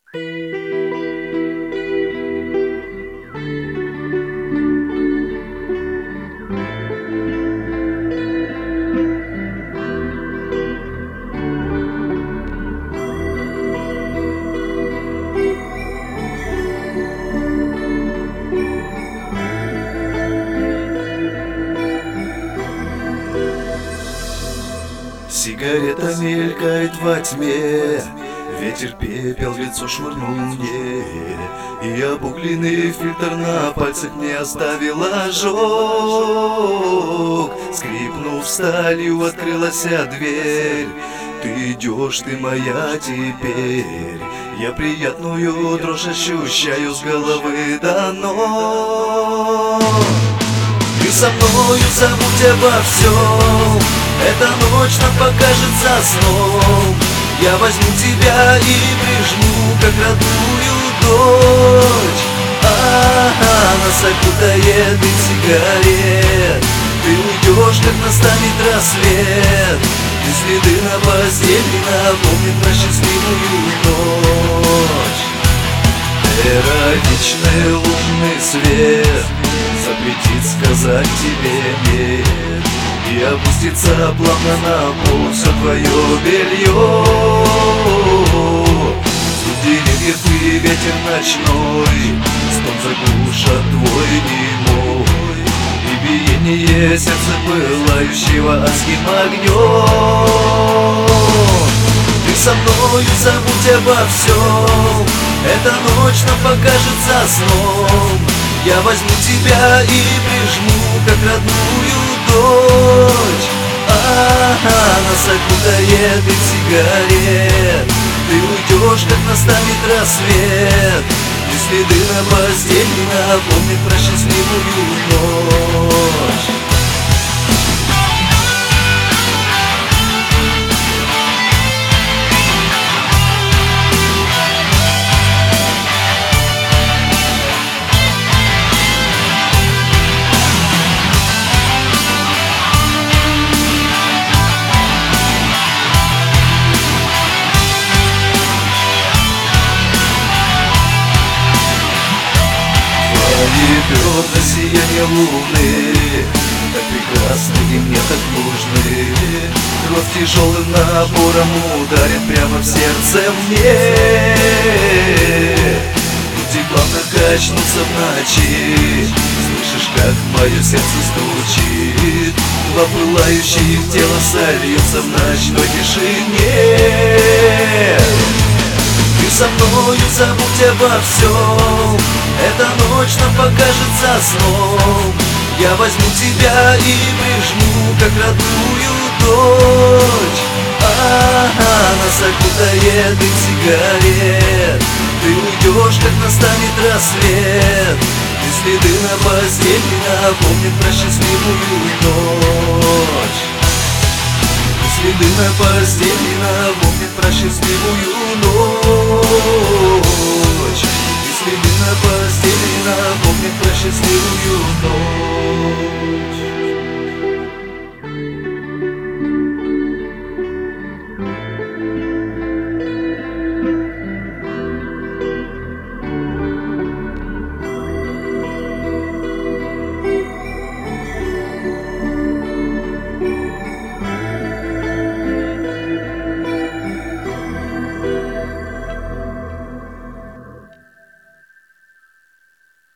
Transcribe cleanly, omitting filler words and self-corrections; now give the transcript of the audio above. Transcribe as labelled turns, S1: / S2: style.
S1: Сигарета мелькает во тьме, ветер пепел в лицо швырнул мне, и обугленный фильтр на пальцах не оставил ожог. Скрипнув сталью, открылась дверь. Ты идешь, ты моя теперь. Я приятную дрожь ощущаю с головы до ног. Ты со мною, забудь обо всем. Эта ночь нам покажется сном. Я возьму тебя и прижму, как родную дочь. Нас окутает дым сигарет. Ты уйдешь, как настанет рассвет. И следы на постели напомнят про счастливую ночь. Эротичный лунный свет запретит сказать тебе нет, и опустится плавно на пол все твое белье. Звук деревьев и ветер ночной стон заглушат твой немой, и биение сердца пылающего адским огнем. Ты со мною, забудь обо всем. Эта ночь нам покажется сном. Я возьму тебя и прижму, как родную дочь. Нас окутает дым сигарет. Ты уйдешь, как настанет рассвет, и следы на постели напомнят про счастливую ночь. Бедра сияние луны, так прекрасны и мне так нужны. Кровь тяжелым напором ударит прямо в сердце мне. Люди плавно качнутся в ночи. Слышишь, как мое сердце стучит. Два пылающих тела сольются в ночной тишине. Ты со мною, забудь обо всем. Эта ночь нам покажется сном. Я возьму тебя и прижму, как родную дочь. Нас окутает дым сигарет. Ты уйдешь, как настанет рассвет, и следы на постели напомнят про счастливую ночь. И следы на постели напомнят про счастливую ночь.